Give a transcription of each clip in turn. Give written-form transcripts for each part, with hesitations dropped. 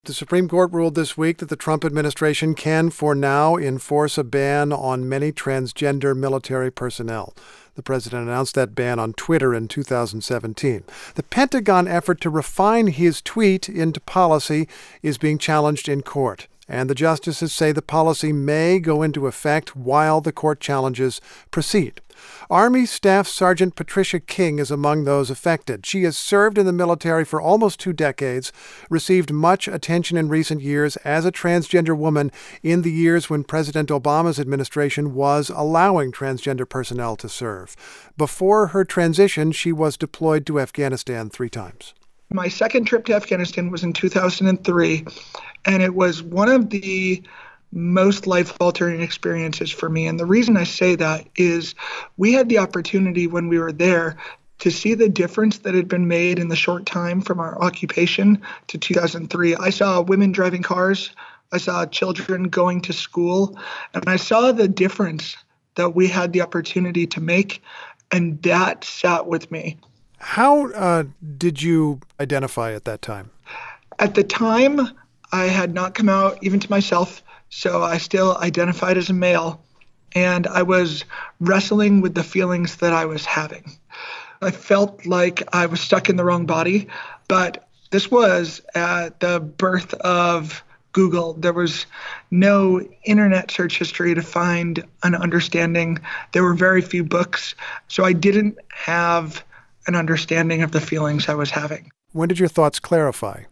The Supreme Court ruled this week that the Trump administration can, for now, enforce a ban on many transgender military personnel. The president announced that ban on Twitter in 2017. The Pentagon effort to refine his tweet into policy is being challenged in court, and the justices say the policy may go into effect while the court challenges proceed. Army Staff Sergeant Patricia King is among those affected. She has served in the military for almost 2 decades, received much attention in recent years as a transgender woman in the years when President Obama's administration was allowing transgender personnel to serve. Before her transition, she was deployed to Afghanistan 3 times. My second trip to Afghanistan was in 2003, and it was one of the most life-altering experiences for me. And the reason I say that is we had the opportunity when we were there to see the difference that had been made in the short time from our occupation to 2003. I saw women driving cars. I saw children going to school. And I saw the difference that we had the opportunity to make. And that sat with me. How did you identify at that time? At the time, I had not come out even to myself. So I still identified as a male, and I was wrestling with the feelings that I was having. I felt like I was stuck in the wrong body, but this was at the birth of Google. There was no internet search history to find an understanding. There were very few books, so I didn't have an understanding of the feelings I was having. When did your thoughts clarify?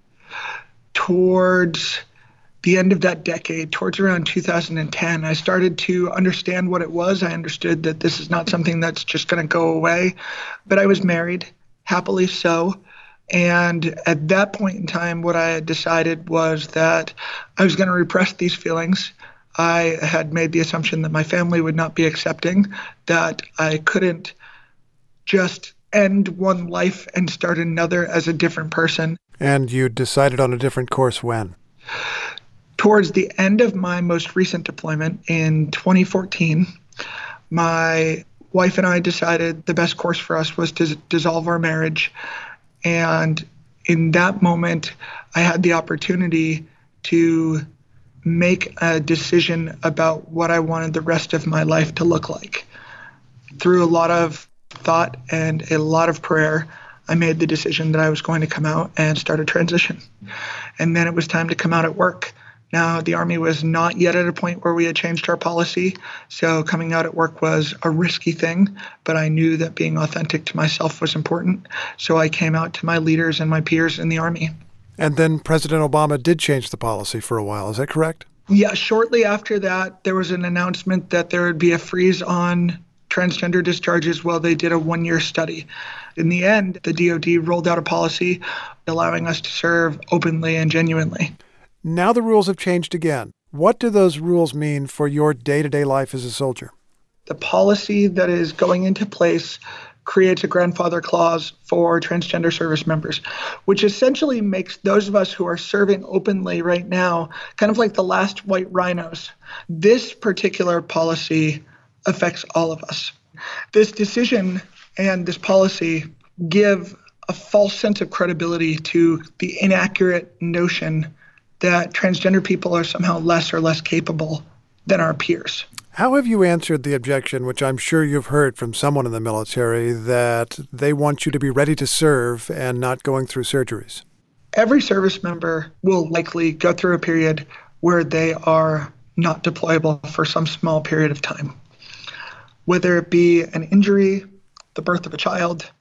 Towards the end of that decade, towards around 2010, I started to understand what it was. I understood that this is not something that's just going to go away. But I was married, happily so. And at that point in time, what I had decided was that I was going to repress these feelings. I had made the assumption that my family would not be accepting, that I couldn't just end one life and start another as a different person. And you decided on a different course when? Towards the end of my most recent deployment in 2014, my wife and I decided the best course for us was to dissolve our marriage. And in that moment, I had the opportunity to make a decision about what I wanted the rest of my life to look like. Through a lot of thought and a lot of prayer, I made the decision that I was going to come out and start a transition. And then it was time to come out at work. Now, the Army was not yet at a point where we had changed our policy, so coming out at work was a risky thing, but I knew that being authentic to myself was important, so I came out to my leaders and my peers in the Army. And then President Obama did change the policy for a while, is that correct? Yeah, shortly after that, there was an announcement that there would be a freeze on transgender discharges while they did a 1-year study. In the end, the DoD rolled out a policy allowing us to serve openly and genuinely. Now the rules have changed again. What do those rules mean for your day-to-day life as a soldier? The policy that is going into place creates a grandfather clause for transgender service members, which essentially makes those of us who are serving openly right now kind of like the last white rhinos. This particular policy affects all of us. This decision and this policy give a false sense of credibility to the inaccurate notion that transgender people are somehow less or less capable than our peers. How have you answered the objection, which I'm sure you've heard from someone in the military, that they want you to be ready to serve and not going through surgeries? Every service member will likely go through a period where they are not deployable for some small period of time. Whether it be an injury, the birth of a child,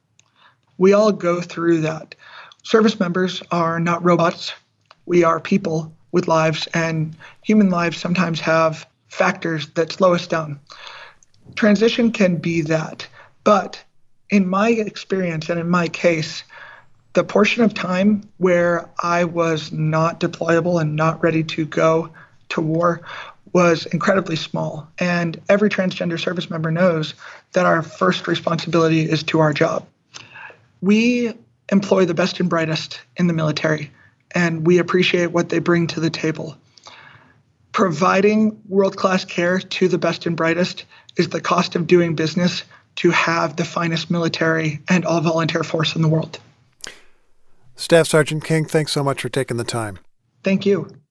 we all go through that. Service members are not robots. We are people with lives, and human lives sometimes have factors that slow us down. Transition can be that. But in my experience and in my case, the portion of time where I was not deployable and not ready to go to war was incredibly small. And every transgender service member knows that our first responsibility is to our job. We employ the best and brightest in the military, and we appreciate what they bring to the table. Providing world-class care to the best and brightest is the cost of doing business to have the finest military and all-volunteer force in the world. Staff Sergeant King, thanks so much for taking the time. Thank you.